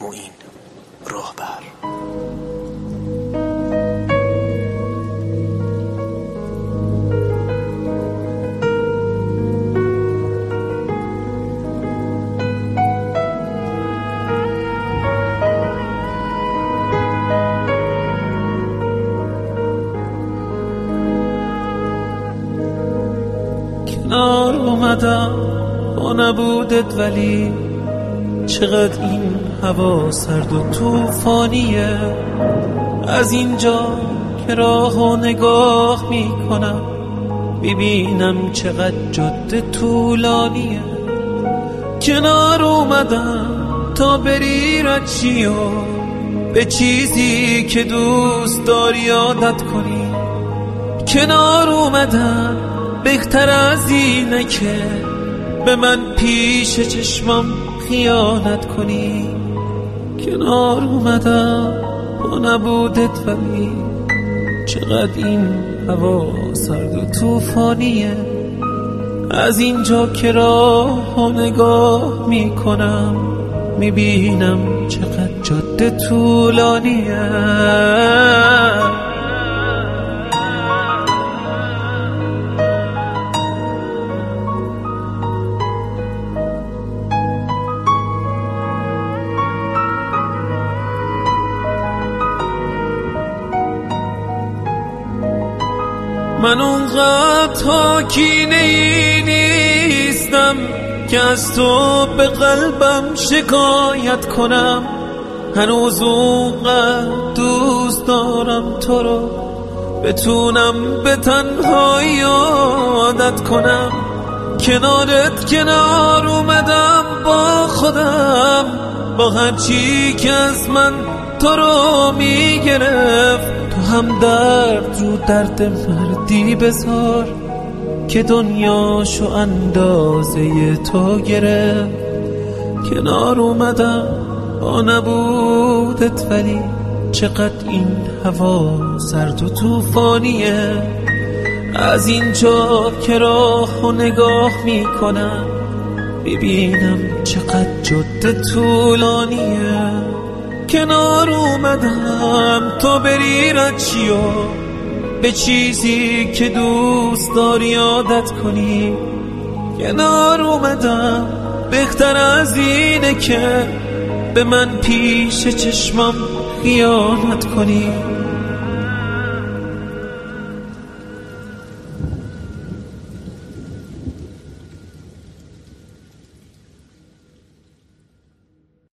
معین راهبر. کنار اومدم با نبودت، ولی چقدر این هوا سرد و طوفانیه. از اینجا که راهو نگاه میکنم ببینم چقدر جاده طولانیه. کنار اومدم تا بری رد شی و به چیزی که دوست داری عادت کنی. کنار اومدم بهتر از اینه که به من پیش چشمم خیانت کنی. کنار اومدم با نبودت، ولی چقدر این هوا سرد و طوفانیه. از اینجا که راه نگاه میکنم میبینم چقدر جاده طولانیه. من اونقدر حاکینه‌ای نیستم که از تو به قلبم شکایت کنم. هنوز اونقدر دوست دارم تو رو بتونم به تنهایی عادت کنم. کنارت کنار اومدم با خودم، با هرچی که از من تو رو میگرفت. تو هم درد رو درد مردی بذار که دنیاشو اندازه تو گرفت. کنار اومدم با نبودت، ولی چقدر این هوا سرد و طوفانیه. از اینجا که راهو نگاه میکنم ببینم چقدر جاده طولانیه. کنار اومدم تا بری رد شی و به چیزی که دوست داری عادت کنی. کنار اومدم بهتر از اینه که به من پیش چشمم خیانت کنی.